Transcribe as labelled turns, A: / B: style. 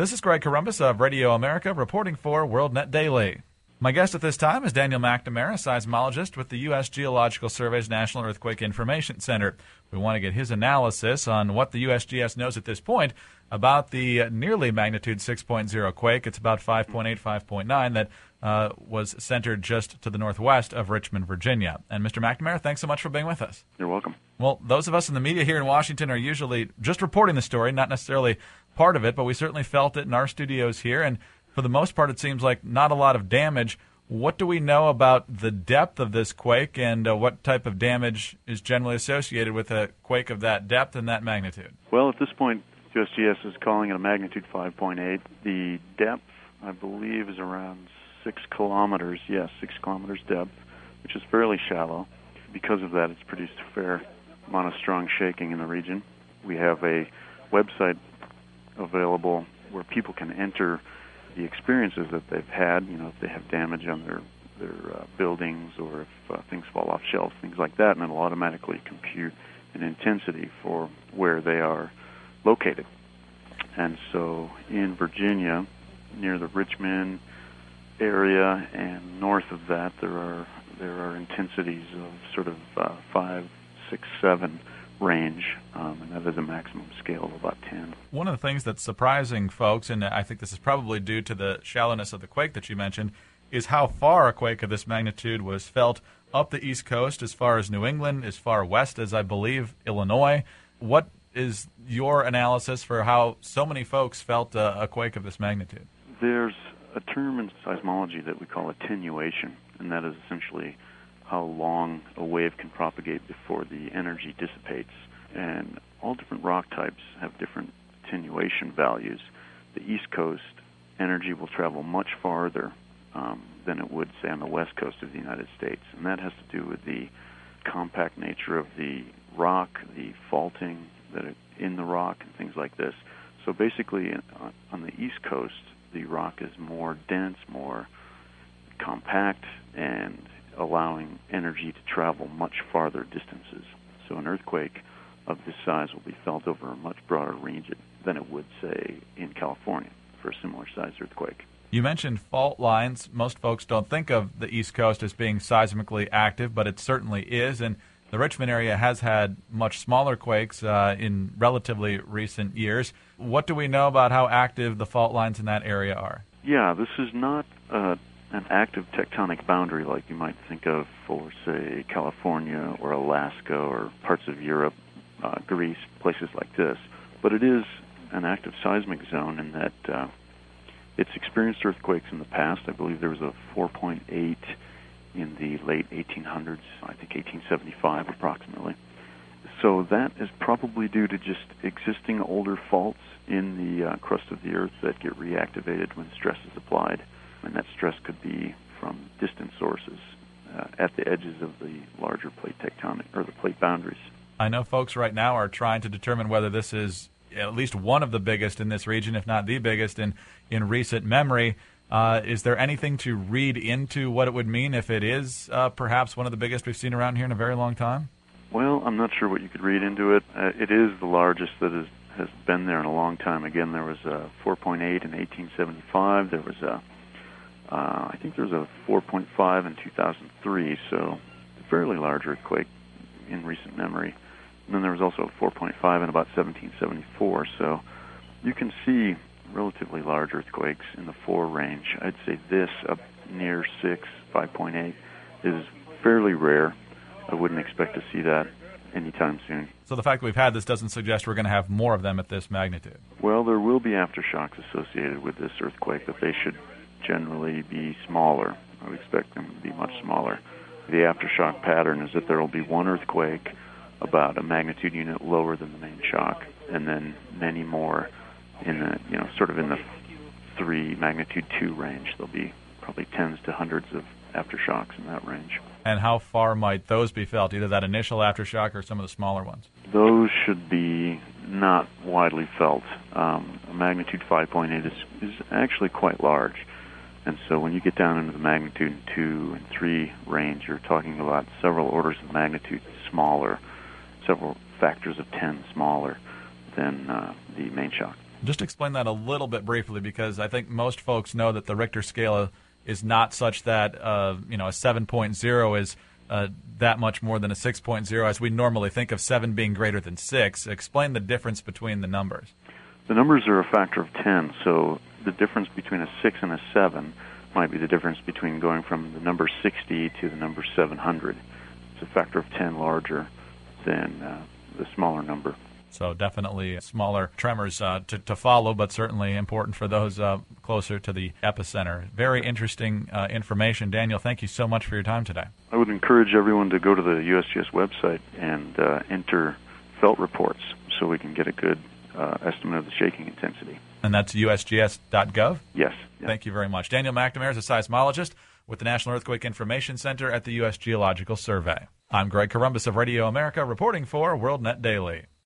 A: This is Greg Corombos of Radio America reporting for WorldNet Daily. My guest at this time is Daniel McNamara, seismologist with the U.S. Geological Survey's National Earthquake Information Center. We want to get his analysis on what the USGS knows at this point about the nearly magnitude 6.0 quake. It's about 5.8, 5.9 that was centered just to the northwest of Richmond, Virginia. And Mr. McNamara, thanks so much for being with us.
B: You're welcome.
A: Well, those of us in the media here in Washington are usually just reporting the story, not necessarily part of it, but we certainly felt it in our studios here, and for the most part it seems like not a lot of damage. What do we know about the depth of this quake, and what type of damage is generally associated with a quake of that depth and that magnitude?
B: Well, at this point, USGS is calling it a magnitude 5.8. The depth, I believe, is around 6 kilometers. Yes, 6 kilometers depth, which is fairly shallow. Because of that, it's produced a fair amount of strong shaking in the region. We have a website available where people can enter the experiences that they've had, if they have damage on their buildings or if things fall off shelves, things like that, and it'll automatically compute an intensity for where they are located. And so in Virginia, near the Richmond area and north of that, there are intensities of sort of 5, 6, 7 range, and that is a maximum scale of about 10.
A: One of the things that's surprising folks, and I think this is probably due to the shallowness of the quake that you mentioned, is how far a quake of this magnitude was felt up the East Coast, as far as New England, as far west as, I believe, Illinois. What is your analysis for how so many folks felt a quake of this magnitude?
B: There's a term in seismology that we call attenuation, and that is essentially how long a wave can propagate before the energy dissipates. And all different rock types have different attenuation values. The East Coast energy will travel much farther than it would, say, on the west coast of the United States. And that has to do with the compact nature of the rock, the faulting in the rock, and things like this. So basically, on the East Coast, the rock is more dense, more compact, and allowing energy to travel much farther distances. So an earthquake of this size will be felt over a much broader range than it would, say, in California for a similar sized earthquake.
A: You mentioned fault lines. Most folks don't think of the East Coast as being seismically active, but it certainly is, and the Richmond area has had much smaller quakes in relatively recent years. What do we know about how active the fault lines in that area are?
B: Yeah, this is not an active tectonic boundary like you might think of for, say, California or Alaska or parts of Europe, Greece, places like this. But it is an active seismic zone in that it's experienced earthquakes in the past. I believe there was a 4.8 in the late 1800s, I think 1875 approximately. So that is probably due to just existing older faults in the crust of the Earth that get reactivated when stress is applied. And that stress could be from distant sources at the edges of the larger plate tectonic or the plate boundaries.
A: I know folks right now are trying to determine whether this is at least one of the biggest in this region, if not the biggest in recent memory. Is there anything to read into what it would mean if it is perhaps one of the biggest we've seen around here in a very long time?
B: Well, I'm not sure what you could read into it. It is the largest that has been there in a long time. Again, there was a 4.8 in 1875. There was I think there was a 4.5 in 2003, so a fairly large earthquake in recent memory. And then there was also a 4.5 in about 1774. So you can see relatively large earthquakes in the 4 range. I'd say this up near 6, 5.8 is fairly rare. I wouldn't expect to see that anytime soon.
A: So the fact that we've had this doesn't suggest we're going to have more of them at this magnitude?
B: Well, there will be aftershocks associated with this earthquake, but they should generally be smaller. I would expect them to be much smaller. The aftershock pattern is that there will be one earthquake about a magnitude unit lower than the main shock, and then many more in the, sort of in the 3 magnitude 2 range. There'll be probably tens to hundreds of aftershocks in that range.
A: And how far might those be felt, either that initial aftershock or some of the smaller ones?
B: Those should be not widely felt. A magnitude 5.8 is actually quite large. And so when you get down into the magnitude 2 and 3 range, you're talking about several orders of magnitude smaller, several factors of 10 smaller than the main shock.
A: Just explain that a little bit briefly, because I think most folks know that the Richter scale is not such that a 7.0 is that much more than a 6.0, as we normally think of 7 being greater than 6. Explain the difference between the numbers.
B: The numbers are a factor of 10, so the difference between a 6 and a 7 might be the difference between going from the number 60 to the number 700. It's a factor of 10 larger than the smaller number.
A: So definitely smaller tremors to follow, but certainly important for those closer to the epicenter. Very interesting information. Daniel, thank you so much for your time today.
B: I would encourage everyone to go to the USGS website and enter felt reports so we can get a good estimate of the shaking intensity.
A: And that's usgs.gov?
B: Yes.
A: Thank you very much. Daniel McNamara is a seismologist with the National Earthquake Information Center at the U.S. Geological Survey. I'm Greg Corombos of Radio America, reporting for WorldNet Daily.